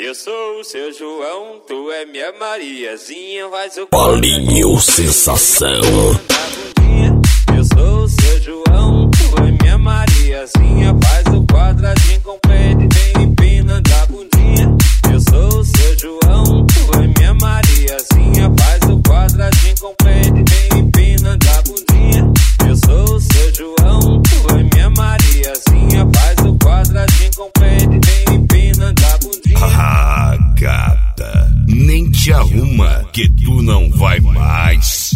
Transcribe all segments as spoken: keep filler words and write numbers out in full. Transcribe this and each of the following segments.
Eu sou o seu João, tu é minha Mariazinha, faz o Paulinho Sensação. Eu sou o seu João, tu é minha Mariazinha, faz o quadradinho com o pé, vem empinando a bundinha. Eu sou o seu João, tu é minha Mariazinha, faz o quadradinho com o pé, vem empinando a bundinha. Eu sou o seu João, tu é minha Mariazinha, faz o quadradinho com o pé, vem empinando a bundinha. Ah, gata, nem te arruma que tu não vai mais.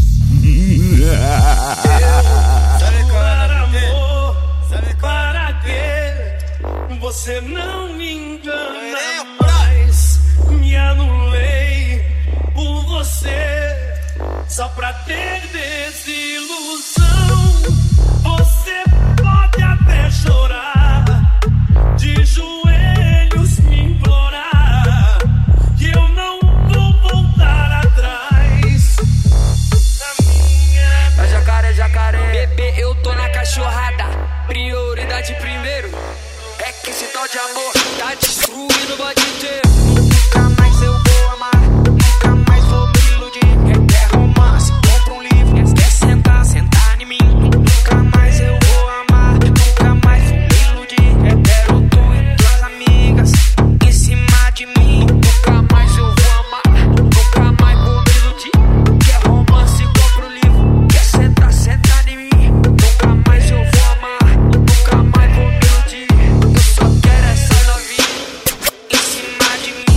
Para amor, para quê? Você não me engana mais. Me anulei por você, só pra ter desilusão. Você pode até chorar, de joelhos me implorar, que eu não vou voltar atrás. A minha... É jacaré, jacaré. Bebê, eu tô na cachorrada. Prioridade primeiro. É que esse tal de amor tá destruindo o bode inteiro. Nunca mais eu vou amar, nunca mais vou me iludir. Quer romance, compra um livro. Quer sentar, sentar em mim. Nunca mais eu vou amar, nunca mais vou me iludir. Quero tu e tuas amigas em cima de mim. Nunca mais eu vou amar, nunca mais vou me iludir. Quer romance, compra um livro. Quer sentar, sentar em mim. Nunca mais eu vou amar, nunca mais vou me iludir. Eu só quero essa novinha em cima de mim.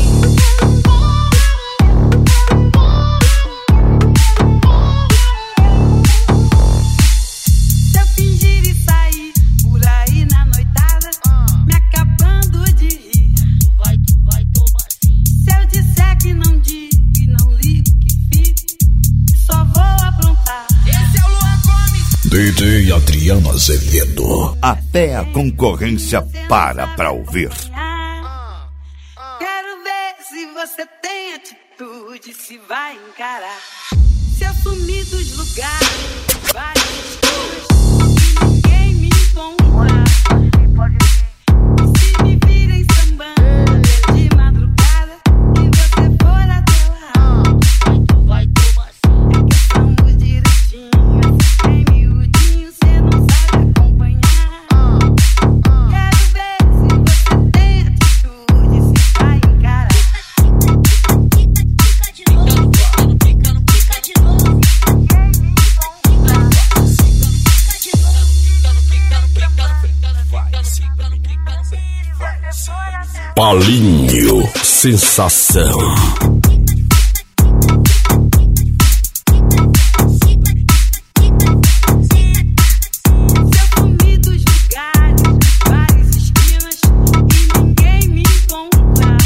Se eu fingir e sair por aí na noitada, me acabando de rir, Vai, tu vai tomar sim. se eu disser que não digo e não ligo que fique, só vou aprontar. Esse é o Luan Gomes. D J Adriano Azevedo. Até a concorrência para pra ouvir. Quero ver se você tem atitude, se vai encarar. Se eu sumir dos lugares, várias esquinas, ninguém me encontra. Se me virem sambando de madrugada e você for até lá, Vai, tu vai tomar sim. é que estamos direitinho, bem miudinho, cê não sabe acompanhar. Quero ver se você tem atitude, se vai encarar. Fica de novo, fica no fica de novo. Paulinho Sensação. Se eu sumir dos lugares, várias esquinas e ninguém me encontra.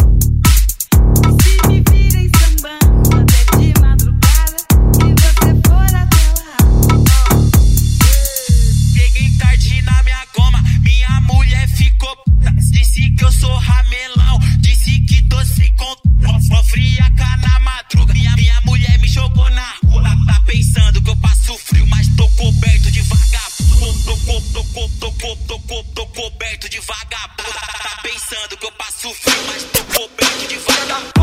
Se me virem sambando até de madrugada e você for até lá, Cheguei tarde na minha goma, minha mulher ficou puta. Disse que eu sou ramelão, disse que tô sem conta. Sofri a cá na madruga, minha, minha mulher me jogou na rua. Tá pensando que eu passo frio, mas tô coberto de vagabundo. Tô, tô, tô, tô, tô, tô, tô, tô, tô coberto de vagabundo. Tá pensando que eu passo frio, mas tô coberto de vagabundo.